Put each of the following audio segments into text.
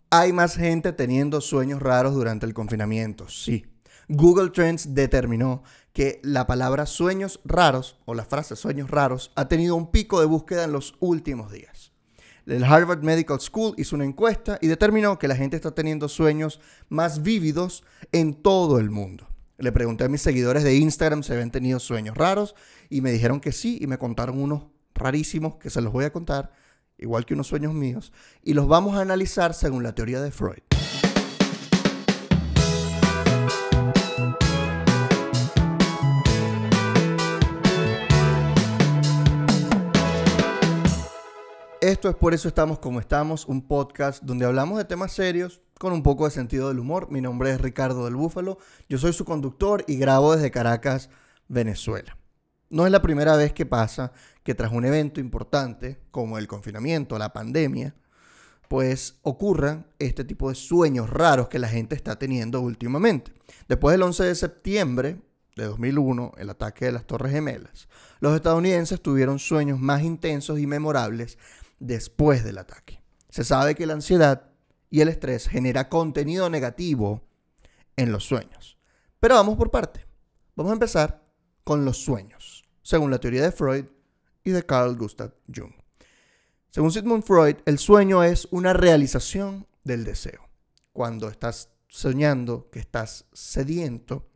Hay más gente teniendo sueños raros durante el confinamiento, sí. Google Trends determinó que la palabra sueños raros o la frase sueños raros ha tenido un pico de búsqueda en los últimos días. El Harvard Medical School hizo una encuesta y determinó que la gente está teniendo sueños más vívidos en todo el mundo. Le pregunté a mis seguidores de Instagram si habían tenido sueños raros y me dijeron que sí y me contaron unos rarísimos que se los voy a contar, igual que unos sueños míos, y los vamos a analizar según la teoría de Freud. Esto es Por Eso Estamos Como Estamos, un podcast donde hablamos de temas serios con un poco de sentido del humor. Mi nombre es Ricardo del Búfalo, yo soy su conductor y grabo desde Caracas, Venezuela. No es la primera vez que pasa que tras un evento importante como el confinamiento, la pandemia, pues ocurran este tipo de sueños raros que la gente está teniendo últimamente. Después del 11 de septiembre de 2001, el ataque de las Torres Gemelas, los estadounidenses tuvieron sueños más intensos y memorables después del ataque. Se sabe que la ansiedad y el estrés genera contenido negativo en los sueños. Pero vamos por parte. Vamos a empezar con los sueños, según la teoría de Freud y de Carl Gustav Jung. Según Sigmund Freud, el sueño es una realización del deseo. Cuando estás soñando que estás sediento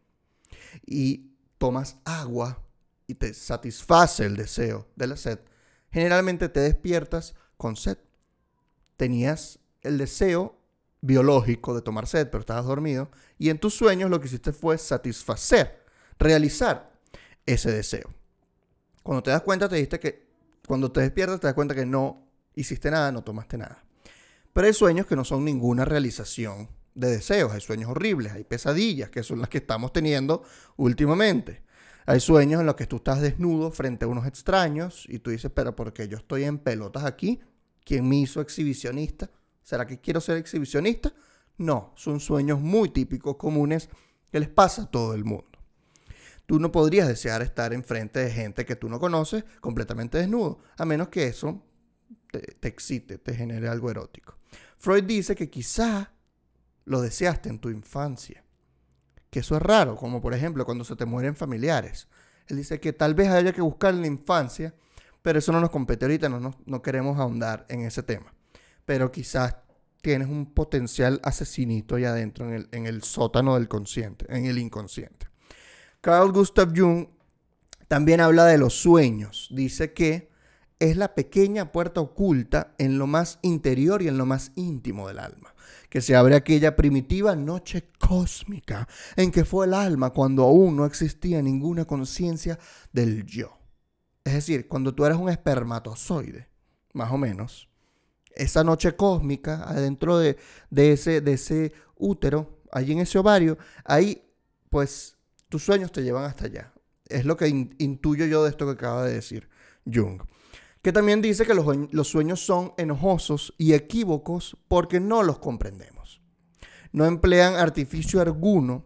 y tomas agua y te satisface el deseo de la sed, generalmente te despiertas con sed. Tenías el deseo biológico de tomar sed, pero estabas dormido, y en tus sueños lo que hiciste fue satisfacer, realizar ese deseo. Cuando te das cuenta, cuando te despiertas, te das cuenta que no hiciste nada, no tomaste nada. Pero hay sueños que no son ninguna realización de deseos. Hay sueños horribles, hay pesadillas, que son las que estamos teniendo últimamente. Hay sueños en los que tú estás desnudo frente a unos extraños y tú dices, pero ¿por qué yo estoy en pelotas aquí? ¿Quién me hizo exhibicionista? ¿Será que quiero ser exhibicionista? No, son sueños muy típicos, comunes, que les pasa a todo el mundo. Tú no podrías desear estar enfrente de gente que tú no conoces completamente desnudo, a menos que eso te excite, te genere algo erótico. Freud dice que quizá lo deseaste en tu infancia, que eso es raro, como por ejemplo cuando se te mueren familiares. Él dice que tal vez haya que buscar en la infancia, pero eso no nos compete ahorita, no queremos ahondar en ese tema. Pero quizás tienes un potencial asesinito ahí adentro en el sótano del consciente, en el inconsciente. Carl Gustav Jung también habla de los sueños. Dice que es la pequeña puerta oculta en lo más interior y en lo más íntimo del alma, que se abre aquella primitiva noche cósmica en que fue el alma cuando aún no existía ninguna conciencia del yo. Es decir, cuando tú eras un espermatozoide, más o menos, esa noche cósmica adentro de ese útero, allí en ese ovario, ahí pues tus sueños te llevan hasta allá. Es lo que intuyo yo de esto que acaba de decir Jung. Que también dice que los sueños son enojosos y equívocos porque no los comprendemos. No emplean artificio alguno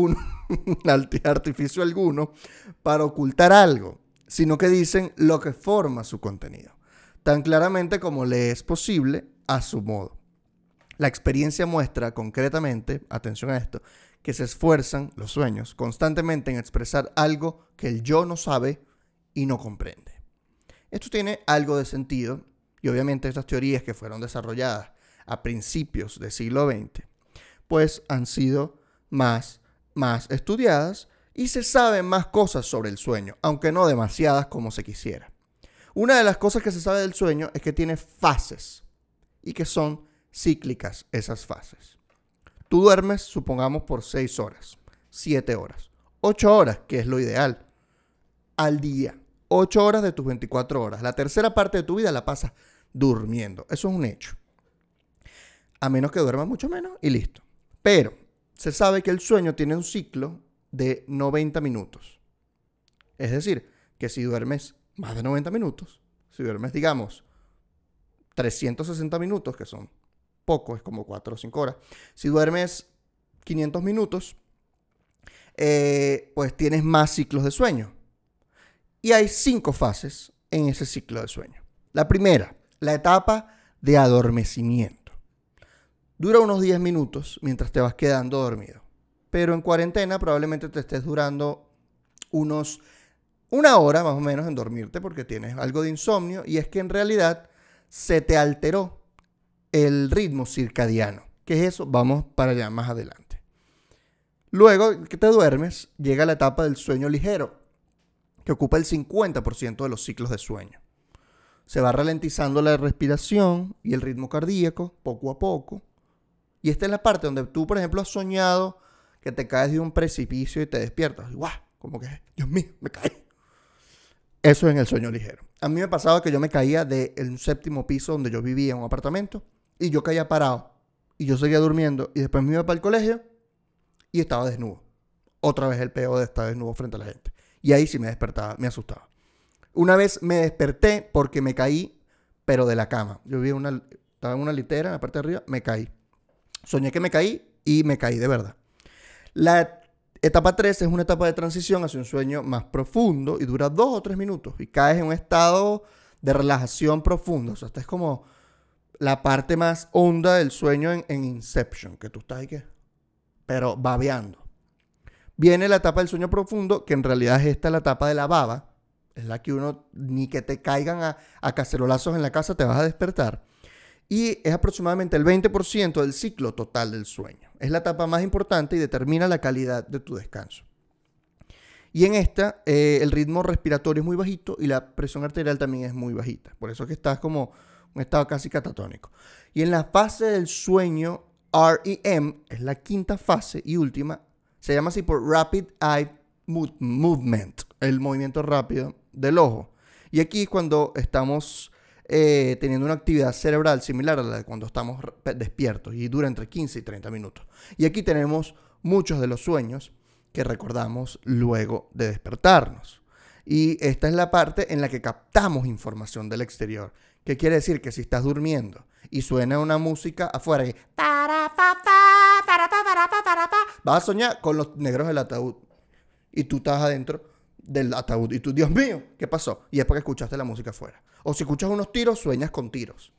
para ocultar algo, sino que dicen lo que forma su contenido, tan claramente como le es posible a su modo. La experiencia muestra concretamente, atención a esto, que se esfuerzan los sueños constantemente en expresar algo que el yo no sabe y no comprende. Esto tiene algo de sentido y obviamente estas teorías que fueron desarrolladas a principios del siglo XX pues han sido más estudiadas y se saben más cosas sobre el sueño, aunque no demasiadas como se quisiera. Una de las cosas que se sabe del sueño es que tiene fases y que son cíclicas esas fases. Tú duermes, supongamos, por 6 horas, 7 horas, 8 horas, que es lo ideal, al día. 8 horas de tus 24 horas. La tercera parte de tu vida la pasas durmiendo. Eso es un hecho. A menos que duermas mucho menos y listo. Pero se sabe que el sueño tiene un ciclo de 90 minutos. Es decir, que si duermes más de 90 minutos, si duermes, digamos, 360 minutos, que son poco, es como 4 o 5 horas. Si duermes 500 minutos, pues tienes más ciclos de sueño. Y hay 5 fases en ese ciclo de sueño. La primera, la etapa de adormecimiento. Dura unos 10 minutos mientras te vas quedando dormido. Pero en cuarentena probablemente te estés durando unos 1 hora más o menos en dormirte porque tienes algo de insomnio, y es que en realidad se te alteró el ritmo circadiano. ¿Qué es eso? Vamos para allá más adelante. Luego que te duermes, llega la etapa del sueño ligero, que ocupa el 50% de los ciclos de sueño. Se va ralentizando la respiración y el ritmo cardíaco poco a poco. Y esta es la parte donde tú, por ejemplo, has soñado que te caes de un precipicio y te despiertas. ¡Guau! Como que, Dios mío, me caí. Eso es en el sueño ligero. A mí me pasaba que yo me caía del 7º piso donde yo vivía en un apartamento y yo caía parado. Y yo seguía durmiendo y después me iba para el colegio y estaba desnudo. Otra vez el peo de estar desnudo frente a la gente. Y ahí sí me despertaba, me asustaba. Una vez me desperté porque me caí, pero de la cama. Yo estaba en una litera en la parte de arriba, me caí. Soñé que me caí y me caí de verdad. La etapa 3 es una etapa de transición hacia un sueño más profundo y dura 2 o 3 minutos. Y caes en un estado de relajación profunda. O sea, esta es como la parte más honda del sueño en Inception, que tú estás ahí, pero babeando. Viene la etapa del sueño profundo, que en realidad es la etapa de la baba. Es la que uno, ni que te caigan a cacerolazos en la casa, te vas a despertar. Y es aproximadamente el 20% del ciclo total del sueño. Es la etapa más importante y determina la calidad de tu descanso. Y en esta, el ritmo respiratorio es muy bajito y la presión arterial también es muy bajita. Por eso es que estás como un estado casi catatónico. Y en la fase del sueño, REM, es la quinta fase y última, se llama así por Rapid Eye Movement, el movimiento rápido del ojo. Y aquí es cuando estamos teniendo una actividad cerebral similar a la de cuando estamos despiertos y dura entre 15 y 30 minutos. Y aquí tenemos muchos de los sueños que recordamos luego de despertarnos. Y esta es la parte en la que captamos información del exterior. ¿Qué quiere decir? Que si estás durmiendo y suena una música afuera y vas a soñar con los negros del ataúd y tú estás adentro del ataúd y tú, Dios mío, ¿qué pasó? Y es porque escuchaste la música afuera. O si escuchas unos tiros, sueñas con tiros.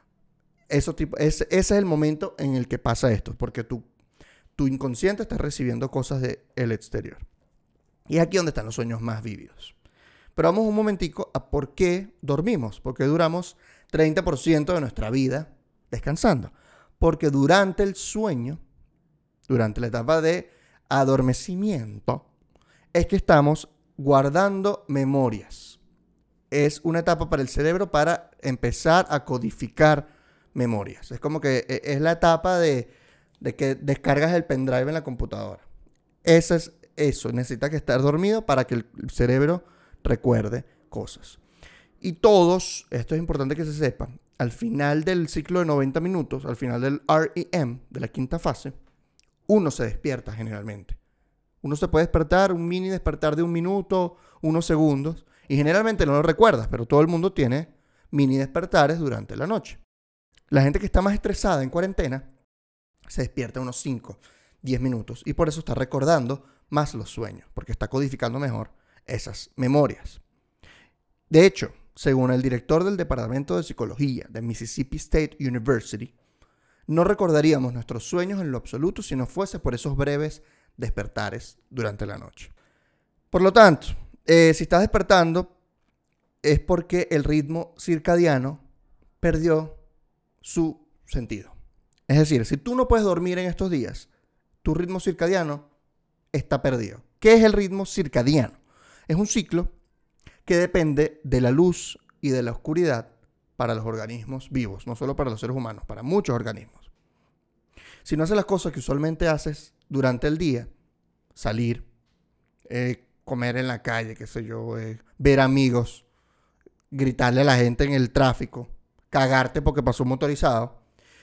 Ese es el momento en el que pasa esto, porque tu inconsciente está recibiendo cosas del exterior. Y es aquí donde están los sueños más vívidos. Pero vamos un momentico a por qué dormimos, porque duramos 30% de nuestra vida descansando. Porque durante el sueño, durante la etapa de adormecimiento, es que estamos guardando memorias. Es una etapa para el cerebro para empezar a codificar memorias. Es como que es la etapa de que descargas el pendrive en la computadora. Eso es eso. Necesita que estar dormido para que el cerebro recuerde cosas. Y todos, esto es importante que se sepa, al final del ciclo de 90 minutos, al final del REM, de la quinta fase, uno se despierta generalmente. Uno se puede despertar, un mini despertar de 1 minuto, unos segundos, y generalmente no lo recuerdas, pero todo el mundo tiene mini despertares durante la noche. La gente que está más estresada en cuarentena se despierta unos 5, 10 minutos, y por eso está recordando más los sueños, porque está codificando mejor esas memorias. De hecho, según el director del Departamento de Psicología de Mississippi State University, no recordaríamos nuestros sueños en lo absoluto si no fuese por esos breves despertares durante la noche. Por lo tanto, si estás despertando es porque el ritmo circadiano perdió su sentido. Es decir, si tú no puedes dormir en estos días, tu ritmo circadiano está perdido. ¿Qué es el ritmo circadiano? Es un ciclo que depende de la luz y de la oscuridad para los organismos vivos, no solo para los seres humanos, para muchos organismos. Si no haces las cosas que usualmente haces durante el día, salir, comer en la calle, qué sé yo, ver amigos, gritarle a la gente en el tráfico, cagarte porque pasó un motorizado,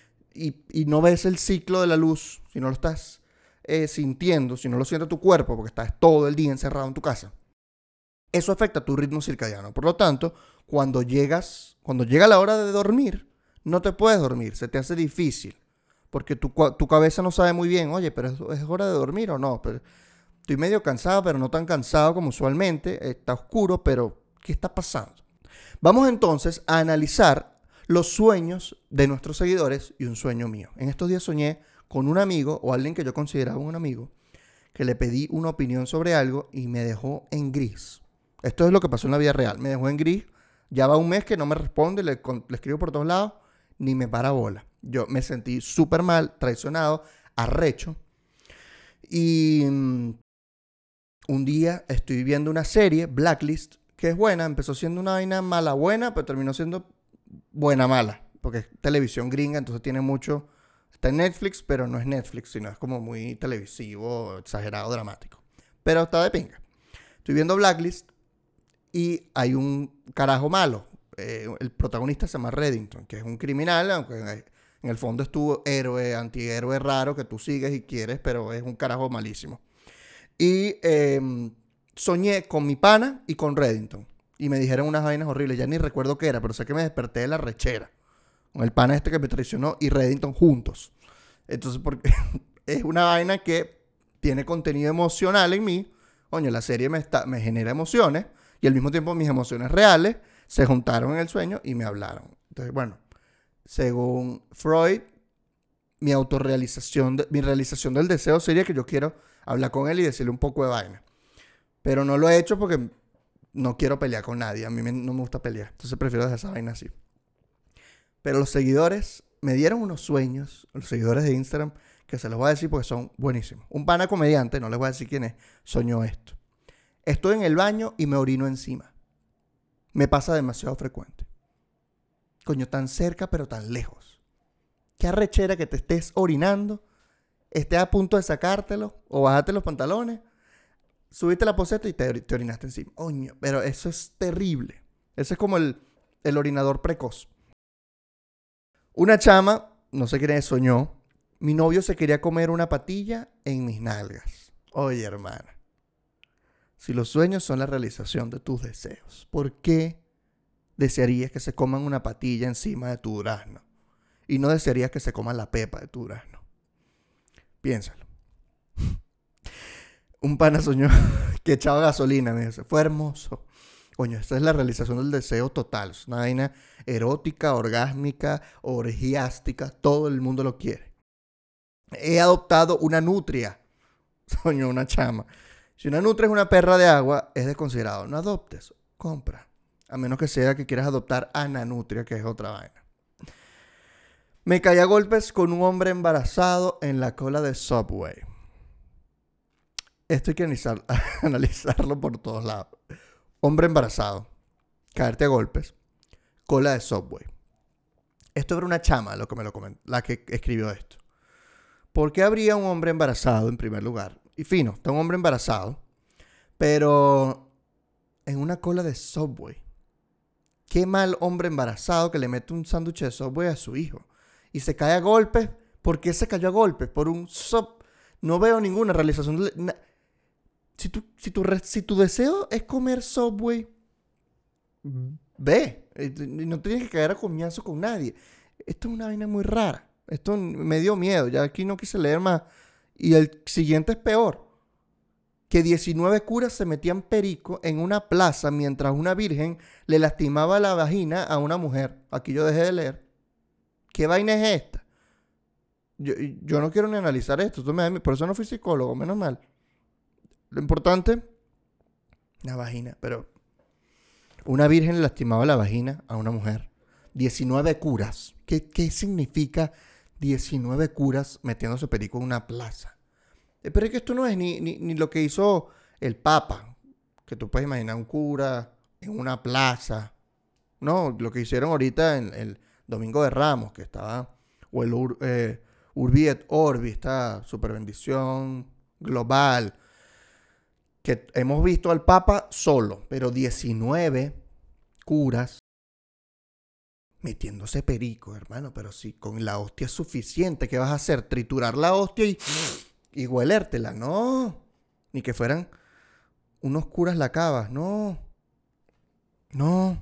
y no ves el ciclo de la luz, si no lo estás sintiendo, si no lo siente tu cuerpo porque estás todo el día encerrado en tu casa, eso afecta tu ritmo circadiano. Por lo tanto, cuando llega la hora de dormir, no te puedes dormir, se te hace difícil. Porque tu cabeza no sabe muy bien, oye, pero ¿es hora de dormir o no? Pero estoy medio cansado, pero no tan cansado como usualmente. Está oscuro, pero ¿qué está pasando? Vamos entonces a analizar los sueños de nuestros seguidores y un sueño mío. En estos días soñé con un amigo o alguien que yo consideraba un amigo, que le pedí una opinión sobre algo y me dejó en gris. Esto es lo que pasó en la vida real. Me dejó en gris. Ya va un mes que no me responde, le escribo por todos lados, ni me para bola. Yo me sentí súper mal, traicionado, arrecho. Y un día estoy viendo una serie, Blacklist, que es buena. Empezó siendo una vaina mala buena, pero terminó siendo buena mala. Porque es televisión gringa, entonces tiene mucho... Está en Netflix, pero no es Netflix, sino es como muy televisivo, exagerado, dramático. Pero está de pinga. Estoy viendo Blacklist y hay un carajo malo. El protagonista se llama Reddington, que es un criminal, aunque en el fondo es tu héroe, antihéroe raro que tú sigues y quieres, pero es un carajo malísimo. Y soñé con mi pana y con Reddington. Y me dijeron unas vainas horribles. Ya ni recuerdo qué era, pero sé que me desperté de la rechera. Con el pana este que me traicionó y Reddington juntos. Entonces, porque es una vaina que tiene contenido emocional en mí. Coño, la serie me genera emociones. Y al mismo tiempo mis emociones reales se juntaron en el sueño y me hablaron. Entonces, bueno, según Freud, mi realización del deseo sería que yo quiero hablar con él y decirle un poco de vaina. Pero no lo he hecho porque no quiero pelear con nadie. A mí no me gusta pelear. Entonces prefiero dejar esa vaina así. Pero los seguidores me dieron unos sueños, los seguidores de Instagram, que se los voy a decir porque son buenísimos. Un pana comediante, no les voy a decir quién es, soñó esto. Estoy en el baño y me orino encima. Me pasa demasiado frecuente. Coño, tan cerca pero tan lejos. Qué arrechera que te estés orinando, estés a punto de sacártelo o bajarte los pantalones, subiste la poseta y te orinaste encima. Coño, pero eso es terrible. Eso es como el orinador precoz. Una chama, no sé quién es, soñó. Mi novio se quería comer una patilla en mis nalgas. Oye, hermana. Si los sueños son la realización de tus deseos, ¿por qué desearías que se coman una patilla encima de tu durazno? Y no desearías que se coman la pepa de tu durazno. Piénsalo. Un pana soñó que echaba gasolina. Me dice, fue hermoso. Coño, esta es la realización del deseo total. Es una vaina erótica, orgásmica, orgiástica. Todo el mundo lo quiere. He adoptado una nutria. Soñó una chama. Si una nutria es una perra de agua, es desconsiderado. No adoptes, compra. A menos que sea que quieras adoptar a nanutria, que es otra vaina. Me caí a golpes con un hombre embarazado en la cola de Subway. Esto hay que analizarlo por todos lados. Hombre embarazado, caerte a golpes, cola de Subway. Esto era una chama lo que me lo comentó, la que escribió esto. ¿Por qué habría un hombre embarazado en primer lugar? Y fino, está un hombre embarazado, pero en una cola de Subway. Qué mal hombre embarazado que le mete un sándwich de Subway a su hijo y se cae a golpes. ¿Por qué se cayó a golpes? Por un No veo ninguna realización. Si tu deseo es comer Subway, ve. No tienes que caer a coñazo con nadie. Esto es una vaina muy rara. Esto me dio miedo. Ya aquí no quise leer más. Y el siguiente es peor. Que 19 curas se metían perico en una plaza mientras una virgen le lastimaba la vagina a una mujer. Aquí yo dejé de leer. ¿Qué vaina es esta? Yo no quiero ni analizar esto. Por eso no fui psicólogo, menos mal. Lo importante, la vagina. Pero una virgen le lastimaba la vagina a una mujer. 19 curas. ¿Qué significa 19 curas metiéndose perico en una plaza? Pero es que esto no es ni lo que hizo el Papa. Que tú puedes imaginar un cura en una plaza. No, lo que hicieron ahorita en el Domingo de Ramos, que estaba... O el Urbi et Orbi, esta super bendición global. Que hemos visto al Papa solo, pero 19 curas metiéndose perico, hermano. Pero si con la hostia es suficiente, ¿qué vas a hacer? Triturar la hostia y huelértela. No. Ni que fueran unos curas lacabas. No. No.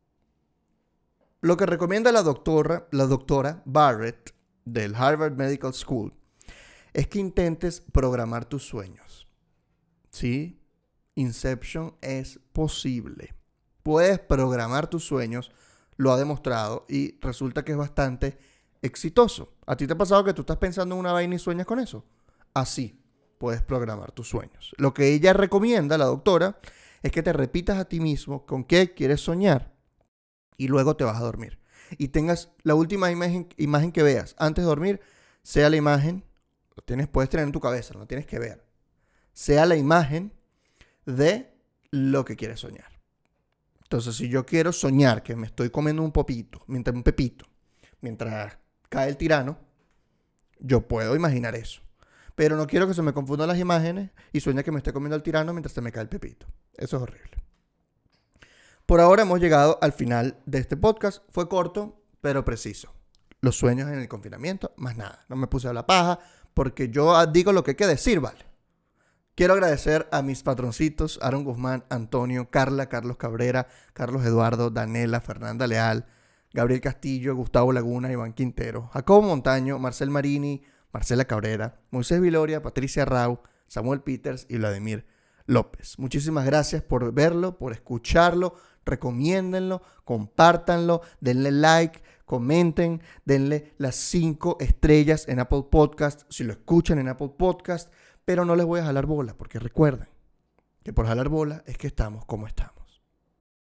Lo que recomienda la doctora Barrett del Harvard Medical School es que intentes programar tus sueños. ¿Sí? Inception es posible. Puedes programar tus sueños. lo ha demostrado y resulta que es bastante exitoso. ¿A ti te ha pasado que tú estás pensando en una vaina y sueñas con eso? Así puedes programar tus sueños. Lo que ella recomienda, la doctora, es que te repitas a ti mismo con qué quieres soñar y luego te vas a dormir. Y tengas la última imagen que veas antes de dormir, sea la imagen, puedes tener en tu cabeza, no tienes que ver, sea la imagen de lo que quieres soñar. Entonces, si yo quiero soñar que me estoy comiendo un pepito, mientras cae el tirano, yo puedo imaginar eso. Pero no quiero que se me confundan las imágenes y sueñe que me estoy comiendo el tirano mientras se me cae el pepito. Eso es horrible. Por ahora hemos llegado al final de este podcast. Fue corto, pero preciso. Los sueños en el confinamiento, más nada. No me puse a la paja porque yo digo lo que hay que decir, ¿vale? Quiero agradecer a mis patroncitos, Aaron Guzmán, Antonio, Carla, Carlos Cabrera, Carlos Eduardo, Danela, Fernanda Leal, Gabriel Castillo, Gustavo Laguna, Iván Quintero, Jacobo Montaño, Marcel Marini, Marcela Cabrera, Moisés Viloria, Patricia Rau, Samuel Peters y Vladimir López. Muchísimas gracias por verlo, por escucharlo. Recomiéndenlo, compártanlo, denle like, comenten, denle las 5 estrellas en Apple Podcast si lo escuchan en Apple Podcast, pero no les voy a jalar bola porque recuerden que por jalar bola es que estamos como estamos.